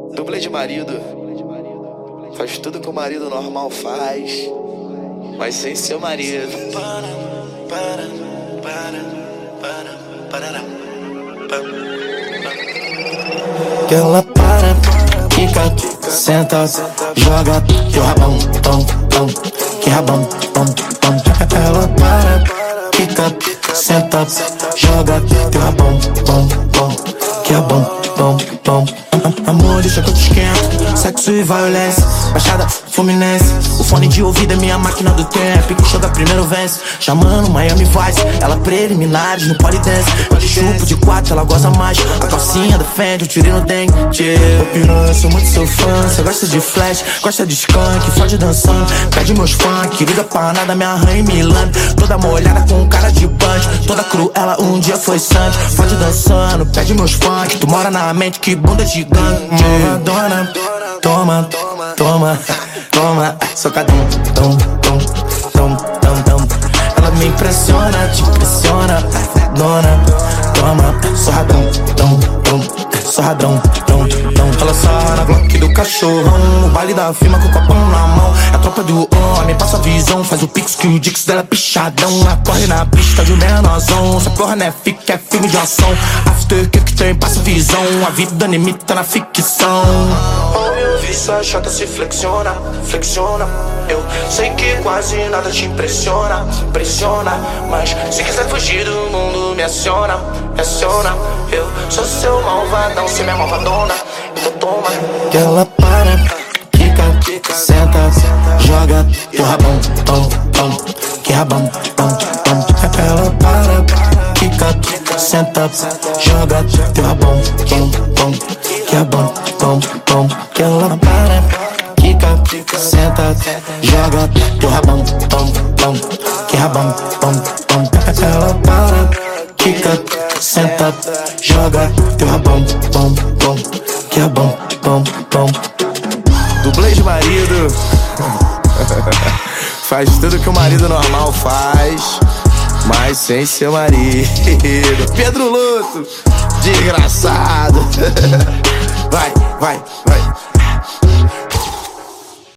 Dublê de marido. Faz tudo que o marido normal faz, mas sem seu marido. Que ela para, quica, senta, joga teu rabão, tom, tom. Que rabão, tom, tom. Ela para, quica, senta, joga teu rabão, tom, tom. Que rabão, tom, tom. Amor, deixa que eu te esquento. Sexo e violência, baixada Fluminense. O fone de ouvido é minha máquina do tempo. E que chega primeiro vence. Chamando Miami Vice, ela preliminares no polidense. Eu te chupo de 4, ela goza mais. A calcinha defende, eu tirei no dente. Ô piranha, sou muito seu fã. Cê gosta de flash, gosta de skunk, fode dançando, pede meus funk. Liga pra nada, me arranha e me lambe. Toda molhada com cara de punch. Toda cruela, um dia foi sante. Fode dançando, pede meus funk. Tu mora na mente, que bunda gigante. Dona, toma, toma, toma. Socadão, tom, tom, tom, tom, tom. Ela me impressiona, te impressiona. Dona, toma, sorradão, tom, tom. Sorradão, tom, tom. Ela sarra na bloco do cachorrão. O baile da firma com o copão na mão. A tropa do homem passa a visão. Faz o pix que o Dix dela é pichadão. Ela corre na pista de um menorzão. Essa porra não é fic, é filme de ação. After que tem, passa visão. A vida limita na ficção. Ao meu ouvir sua chata se flexiona, flexiona. Eu sei que quase nada te impressiona, impressiona. Mas se quiser fugir do mundo, me aciona, me aciona. Eu sou seu malvadão, cê minha malvadona. Então toma. Que ela para, quica, senta, joga teu rabão, tom, tom. Que rabão, tom, tom. Ela para, quica, senta, joga teu rabão, tom, tom. Que rabão, tom, tom. Que ela para, quica, senta, joga teu rabão, tom, tom. Que rabão, tom, tom. Ela para, quica, senta, joga teu rabão, tom, tom. Que rabão, tom, tom. Dublê de marido. Faz tudo que o marido normal faz, mas sem seu marido. Pedro Luto, desgraçado. Vai, vai, vai.